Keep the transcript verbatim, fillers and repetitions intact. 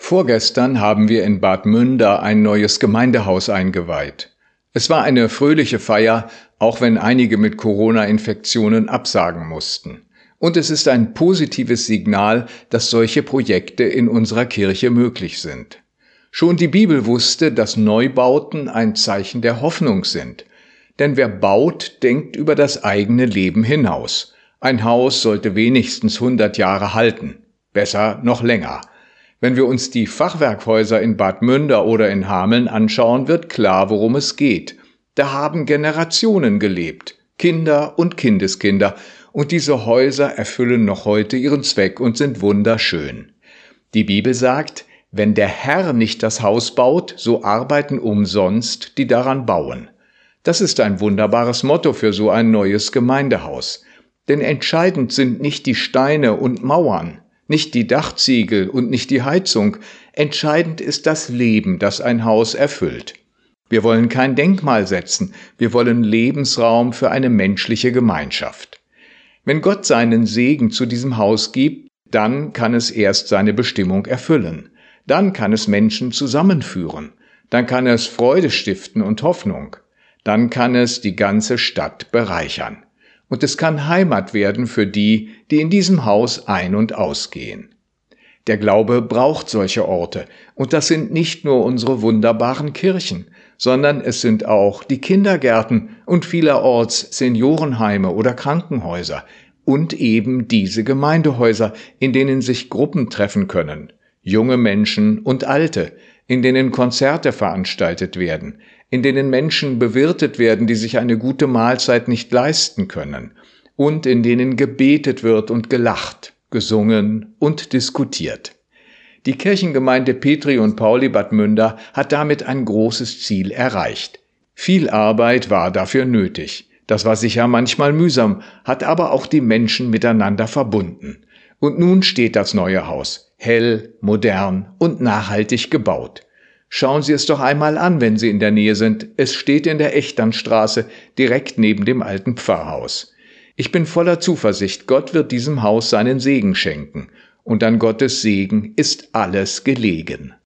Vorgestern haben wir in Bad Münder ein neues Gemeindehaus eingeweiht. Es war eine fröhliche Feier, auch wenn einige mit Corona-Infektionen absagen mussten. Und es ist ein positives Signal, dass solche Projekte in unserer Kirche möglich sind. Schon die Bibel wusste, dass Neubauten ein Zeichen der Hoffnung sind. Denn wer baut, denkt über das eigene Leben hinaus. Ein Haus sollte wenigstens hundert Jahre halten, besser noch länger. Wenn wir uns die Fachwerkhäuser in Bad Münder oder in Hameln anschauen, wird klar, worum es geht. Da haben Generationen gelebt, Kinder und Kindeskinder, und diese Häuser erfüllen noch heute ihren Zweck und sind wunderschön. Die Bibel sagt, wenn der Herr nicht das Haus baut, so arbeiten umsonst, die daran bauen. Das ist ein wunderbares Motto für so ein neues Gemeindehaus. Denn entscheidend sind nicht die Steine und Mauern, nicht die Dachziegel und nicht die Heizung. Entscheidend ist das Leben, das ein Haus erfüllt. Wir wollen kein Denkmal setzen, wir wollen Lebensraum für eine menschliche Gemeinschaft. Wenn Gott seinen Segen zu diesem Haus gibt, dann kann es erst seine Bestimmung erfüllen. Dann kann es Menschen zusammenführen. Dann kann es Freude stiften und Hoffnung. Dann kann es die ganze Stadt bereichern. Und es kann Heimat werden für die, die in diesem Haus ein- und ausgehen. Der Glaube braucht solche Orte. Und das sind nicht nur unsere wunderbaren Kirchen, sondern es sind auch die Kindergärten und vielerorts Seniorenheime oder Krankenhäuser und eben diese Gemeindehäuser, in denen sich Gruppen treffen können, junge Menschen und Alte, in denen Konzerte veranstaltet werden, in denen Menschen bewirtet werden, die sich eine gute Mahlzeit nicht leisten können, und in denen gebetet wird und gelacht, gesungen und diskutiert. Die Kirchengemeinde Petri und Pauli Bad Münder hat damit ein großes Ziel erreicht. Viel Arbeit war dafür nötig. Das war sicher manchmal mühsam, hat aber auch die Menschen miteinander verbunden. Und nun steht das neue Haus, hell, modern und nachhaltig gebaut. Schauen Sie es doch einmal an, wenn Sie in der Nähe sind. Es steht in der Echternstraße, direkt neben dem alten Pfarrhaus. Ich bin voller Zuversicht, Gott wird diesem Haus seinen Segen schenken. Und an Gottes Segen ist alles gelegen.